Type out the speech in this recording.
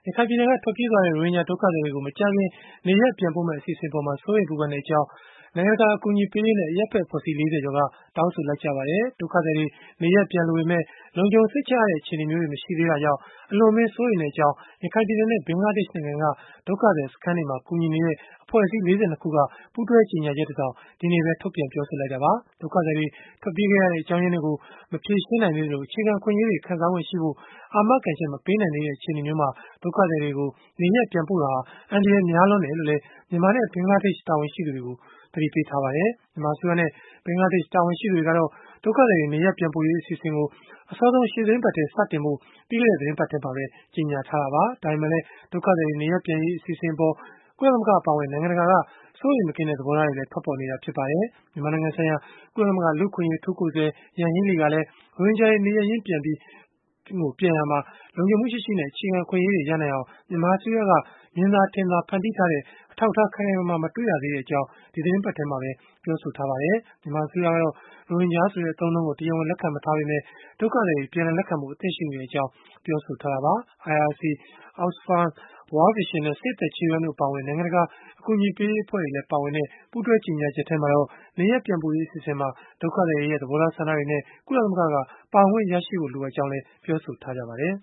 ရခိုင်ပြည်နယ်က ထွက်ပြေးသွားတဲ့ ရိုဟင်ဂျာ ဒုက္ခသည်တွေကို မကြာခင် နေရပ်ပြန်ပို့မယ့် အစီအစဉ်အပေါ် စိုးရိမ်ပူပန်ကြောင်း နိုင်ငံတကာ အကူအညီပေးရေးနဲ့ အရပ်ဘက် အဖွဲ့အစည်း ၄၀ ကျော်က တောင်းဆိုလိုက်ကြပါတယ်။ ဒုက္ခသည်တွေ နေရပ်ပြန်လိုပေမဲ့ လုံခြုံစိတ်ချရတဲ့ အခြေအနေမျိုးတွေ မရှိသေးတာကြောင့် အလွန်အမင်း စိုးရိမ်ကြောင်း ရခိုင်ပြည်နယ်နဲ့ ဘင်္ဂလားဒေ့ရှ်နိုင်ငံက ဒုက္ခသည်စခန်းတွေမှာ ကူညီနေတဲ့ အဖွဲ့အစည်း ၄၂ ခုက ပူးတွဲကြေညာချက်တစောင် ဒီနေ့ပဲ ထုတ်ပြန်ပြောဆိုလိုက်တာပါ။ ဒုက္ခသည်တွေ ထွက်ပြေးခဲ့ရတဲ့ အကြောင်းရင်းတွေကို မဖြေရှင်းနိုင်သေးသလို၊ အခြေခံ အခွင့်အရေးတွေ ခံစားခွင့်ရှိဖို့ အာမခံချက် မပေးနိုင်သေးတဲ့ အခြေအနေမျိုးမှာ ဒုက္ခသည်တွေကို နေရပ်ပြန်ပို့တာဟာ အန္တရာယ်များလွန်းတယ်လို့လည်း မြန်မာနဲ့ ဘင်္ဂလားဒေ့ရှ် တာဝန်ရှိသူတွေကို သတိပေးထားပါတယ်။ မြန်မာအစိုးရနဲ့ ဘင်္ဂလားဒေ့ရှ် တာဝန်ရှိသူတွေကတော့ ဒုက္ခသည်တွေ နေရပ်ပြန်ပို့ရေး အစီအစဉ်ကို အစောဆုံး ရှေ့သီတင်းပတ်ထဲ စတင်ဖို့ ပြီးခဲ့တဲ့ သီတင်းပတ်ထဲမှာပဲ ကြေညာထားတာပါ။ ဒါပေမဲ့လည်း ဒုက္ခသည်တွေ နေရပ်ပြန်ရေး အစီအစဉ်အပေါ် ကုလသမဂ္ဂ အပါအဝင် နိုင်ငံတကာက စိုးရိမ်မကင်းတဲ့ သဘောထားတွေလည်း ထွက်ပေါ်နေတာ ဖြစ်ပါတယ်။ မြန်မာနိုင်ငံဆိုင်ရာ ကုလသမဂ္ဂ လူ့အခွင့်အရေး အထူးကိုယ်စားလှယ် Yanghee Lee ကလည်း ရိုဟင်ဂျာတွေ နေရပ်ရင်းပြန်ရာမှာ လုံခြုံမှုရှိရှိနဲ့ အခြေခံ အခွင့်အရေးတွေ ရနိုင်အောင် မြန်မာအစိုးရက မြင်သာထင်သာ ဖန်တီးထားတဲ့ အထောက်အထား ခိုင်ခိုင်မာမာ မတွေ့ရသေးကြောင်း ဒီသီတင်းပတ်ထဲမှာပဲ ပြောဆိုထားပါတယ်။ မြန်မာအစိုးရကတော့ ရိုဟင်ဂျာဆိုတဲ့ အသုံးအနှုန်းကို တရားဝင် လက်ခံမထားပေမဲ့ ဒုက္ခသည်တွေ ပြန်လည်လက်ခံဖို့ အသင့်ရှိနေကြောင်း ပြောဆိုထားတာပါ။ IRC, Oxfam, World Vision နဲ့ Save the Children တို့ အပါအဝင် နိုင်ငံတကာ အကူအညီပေးရေး အဖွဲ့တွေလည်း ပါဝင်တဲ့ ပူးတွဲကြေညာချက်မှာတော့ နေရပ်ပြန်ပို့ရေး အစီအစဉ်မှာ ဒုက္ခသည်တွေရဲ့ သဘောထားဆန္ဒတွေနဲ့ ကုလသမဂ္ဂက ပါဝင်ခွင့်ရဖို့ လိုအပ်ကြောင်းလည်း ပြောဆိုထားပါတယ်